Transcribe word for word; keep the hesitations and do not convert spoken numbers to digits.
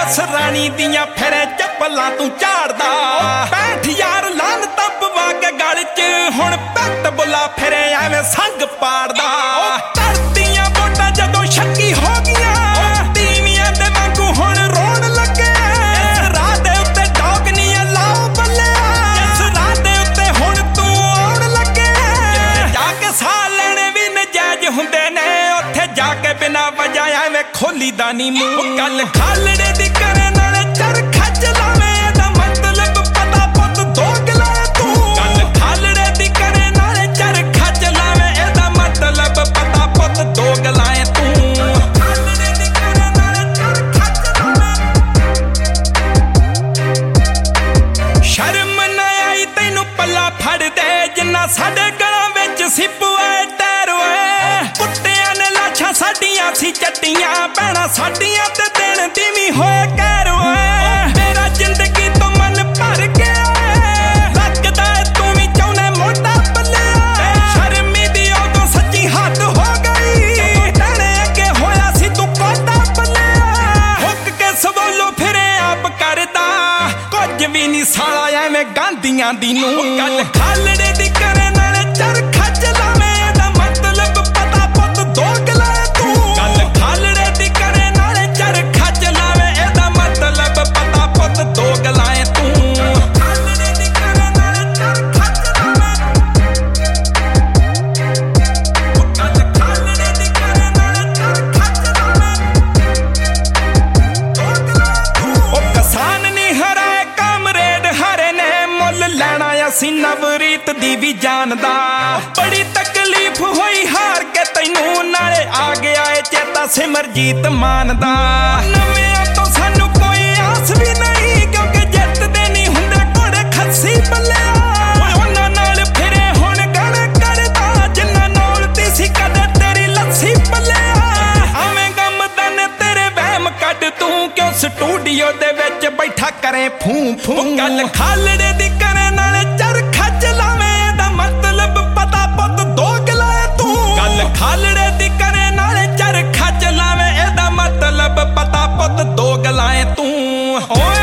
दस रानी दियां फिरे चप्पलां तू झाड़दा पैंठ यार लान तब वाग गल च हुण पैट बुला फिरे एवें संग पाड़दा धरतियां वोटां जदों शक्की हो गईयां तीवियां दे वांगू हुण रोण लगे इस राह दे उत्ते डोगनियां लाओ बल्ले इस राह दे उत्ते हुण तू आउण लगे जिथे जाके साह लैणे भी नजायज हुंदे ने उत्थे जाके बिना वजह एवें खोली दा नी मूंह गल खालड़े दी करे नाले चरखा चलावे दा मतलब पता पुत दोगला तू गल खालड़े दी करे नाले चरखा चलावे एदा मतलब पता पुत दोगला तू खालड़े दी करे नाले चरखा चलावे शर्म ना आई तैनू पल्ला फड़ दे जिन्ना साडे गलां विच सिप्पू ऐ टैर ओए कुत्तियां ने लाशां साडियां सी चट्टियां भैणां साडियां ते दिन धीमी होए कैर ओए मेरा जिंदगी तो मन भर गया लगदा तू भी चाहुंदा मोटा पल्ले शर्मी दी उदों सच्ची हद हो गई तेरे अगे होया सी तू कोटा पल्ले हुक के सवालो फिरे आप करदा कुछ भी नहीं साला एवें गांधियां दी नूं गल खालड़े दी करे नाले चरखा चलावे दा मतलब पता पुत दोगला तू गल खालड़े दी करे नाले चरखा चलावे एदा मतलब पता पुत दोगला तू खालड़े दी करे नाले चरखा चलावे गल खालड़े दी करे नाले चरखा चलावे दोगला तू ओ किसान नहीं हराए कामरेड हरे ने मुल लैना असीं नवरीत दी भी जानदा बड़ी तकलीफ होई हार के तैनू नाले आ गया ए चेता सिमरजीत मान दा नविआं तो सानू कोई आस भी नहीं क्योंकि जितदे नहीं हुंदे घोड़े खस्सी बल्लिया ओए उन्हां नाल फिरे हुण गल करदा जिन्हां नाल ती सी कदे तेरी लस्सी बल्लिया आवेंगा मदन तेरे वहम कढ तू क्यों स्टूडियो दे विच बैठा करे फूं फूं गल खालड़े दी करे नाले चरखा चलावे दा मतलब पता पुत दोगला तू गल खालड़े दी करे नाले चरखा चलावे एदा मतलब पता पुत दोगला तू।